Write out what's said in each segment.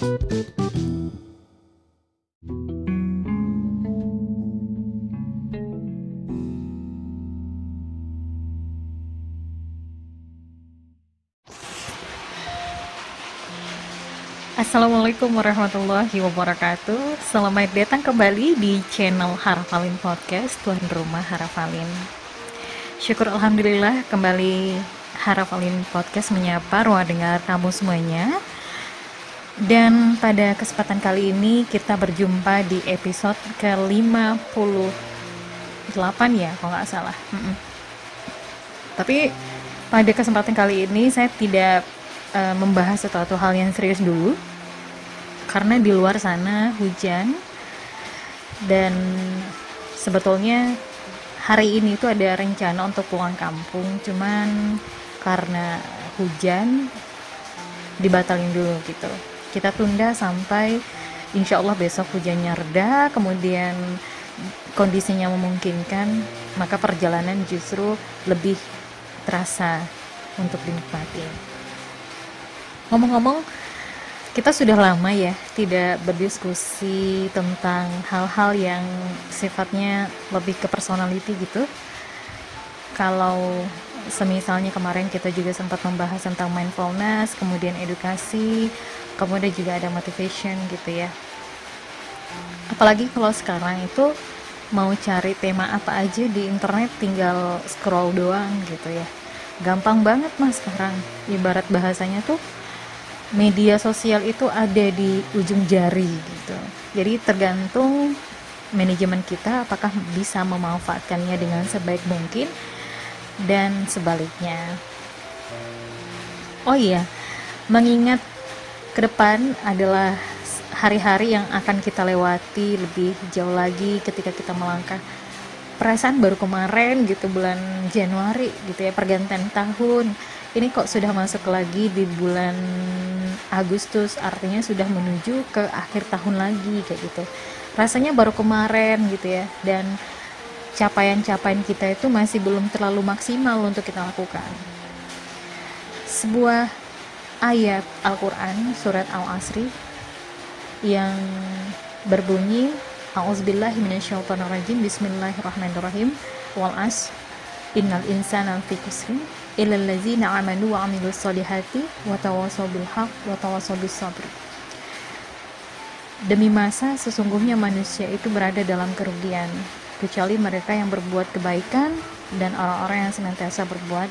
Assalamualaikum warahmatullahi wabarakatuh. Selamat datang kembali di channel Harafalin Podcast, tuan rumah Harafalin. Syukur alhamdulillah kembali Harafalin Podcast menyapa ruang dengar kamu semuanya. Dan pada kesempatan kali ini kita berjumpa di episode ke-58 ya, kalau nggak salah. Tapi pada kesempatan kali ini saya tidak membahas sesuatu hal yang serius dulu, karena di luar sana hujan dan sebetulnya hari ini itu ada rencana untuk pulang kampung, cuman karena hujan dibatalin dulu gitu. Kita tunda sampai insya Allah besok hujannya reda, kemudian kondisinya memungkinkan, maka perjalanan justru lebih terasa untuk dinikmati. Ngomong-ngomong, kita sudah lama ya tidak berdiskusi tentang hal-hal yang sifatnya lebih ke personality gitu. Kalau semisalnya kemarin kita juga sempat membahas tentang mindfulness, kemudian edukasi, kemudian juga ada motivation gitu ya. Apalagi kalau sekarang itu mau cari tema apa aja di internet tinggal scroll doang gitu ya. Gampang banget mas sekarang, ibarat bahasanya tuh media sosial itu ada di ujung jari gitu. Jadi tergantung manajemen kita apakah bisa memanfaatkannya dengan sebaik mungkin dan sebaliknya. Oh iya, mengingat ke depan adalah hari-hari yang akan kita lewati lebih jauh lagi ketika kita melangkah. Perasaan baru kemarin gitu bulan Januari gitu ya, pergantian tahun. Ini kok sudah masuk lagi di bulan Agustus, artinya sudah menuju ke akhir tahun lagi kayak gitu. Rasanya baru kemarin gitu ya, dan capaian-capaian kita itu masih belum terlalu maksimal untuk kita lakukan. Sebuah ayat Al-Quran surat Al-Asri yang berbunyi A'udzubillahi minasyaitonirrajim, bismillahirrahmanirrahim, wal 'asr innal insana lafi khusrin illal ladzina amanu wa 'amilus solihati wa tawassaw bil haqq wa tawassaw bis sabr. Demi masa sesungguhnya manusia itu berada dalam kerugian kecuali mereka yang berbuat kebaikan dan orang-orang yang senantiasa berbuat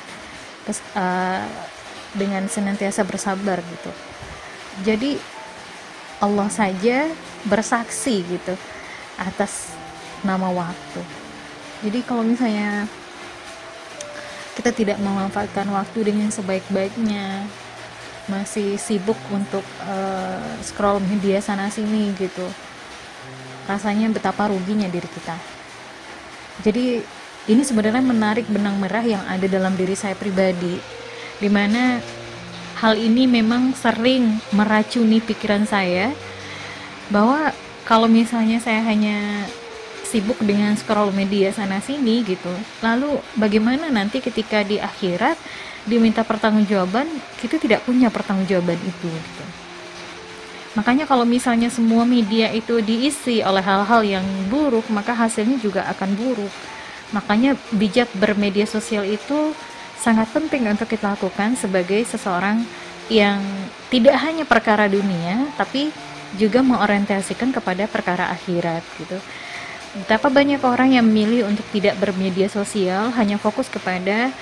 dengan senantiasa bersabar gitu. Jadi Allah saja bersaksi gitu atas nama waktu. Jadi kalau misalnya kita tidak memanfaatkan waktu dengan sebaik-baiknya, masih sibuk untuk scroll media sana sini gitu, rasanya betapa ruginya diri kita. Jadi ini sebenarnya menarik benang merah yang ada dalam diri saya pribadi, dimana hal ini memang sering meracuni pikiran saya, bahwa kalau misalnya saya hanya sibuk dengan scroll media sana sini gitu, lalu bagaimana nanti ketika di akhirat diminta pertanggungjawaban, kita tidak punya pertanggungjawaban itu gitu. Makanya kalau misalnya semua media itu diisi oleh hal-hal yang buruk, maka hasilnya juga akan buruk. Makanya bijak bermedia sosial itu sangat penting untuk kita lakukan sebagai seseorang yang tidak hanya perkara dunia, tapi juga mengorientasikan kepada perkara akhirat gitu. Betapa banyak orang yang memilih untuk tidak bermedia sosial, hanya fokus kepada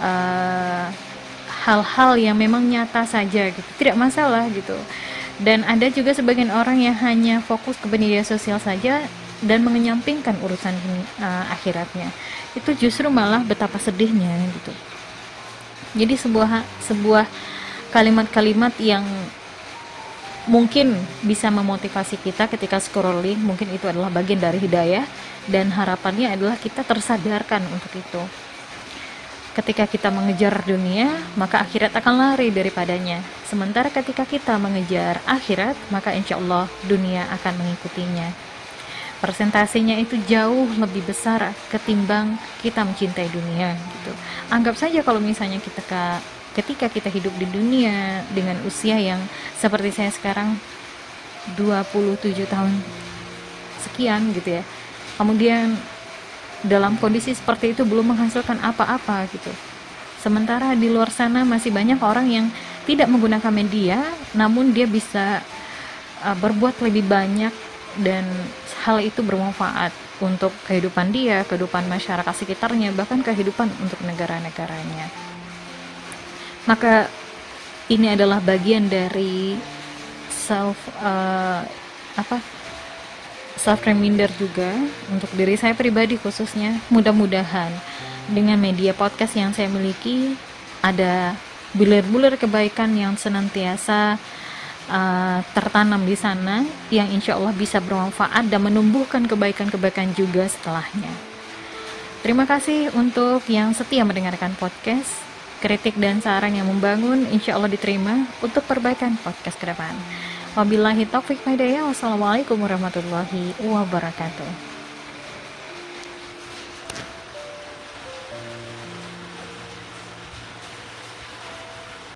hal-hal yang memang nyata saja gitu, tidak masalah gitu. Dan ada juga sebagian orang yang hanya fokus ke media sosial saja dan mengenyampingkan urusan akhiratnya. Itu justru malah betapa sedihnya gitu. Jadi sebuah kalimat-kalimat yang mungkin bisa memotivasi kita ketika scrolling, mungkin itu adalah bagian dari hidayah, dan harapannya adalah kita tersadarkan untuk itu. Ketika kita mengejar dunia, maka akhirat akan lari daripadanya. Sementara ketika kita mengejar akhirat, maka insya Allah dunia akan mengikutinya. Persentasenya itu jauh lebih besar ketimbang kita mencintai dunia gitu. Anggap saja kalau misalnya kita ketika kita hidup di dunia dengan usia yang seperti saya sekarang, 27 tahun sekian gitu ya, kemudian dalam kondisi seperti itu belum menghasilkan apa-apa gitu. Sementara di luar sana masih banyak orang yang tidak menggunakan media, namun dia bisa berbuat lebih banyak, dan hal itu bermanfaat untuk kehidupan dia, kehidupan masyarakat sekitarnya, bahkan kehidupan untuk negara-negaranya. Maka ini adalah bagian dari self reminder juga untuk diri saya pribadi khususnya. Mudah-mudahan dengan media podcast yang saya miliki ada bulir-bulir kebaikan yang senantiasa tertanam di sana, yang insya Allah bisa bermanfaat dan menumbuhkan kebaikan-kebaikan juga setelahnya. Terima kasih untuk yang setia mendengarkan podcast. Kritik dan saran yang membangun insya Allah diterima untuk perbaikan podcast ke depan. Wabillahi taufiq wal hidayah. Wassalamualaikum warahmatullahi wabarakatuh.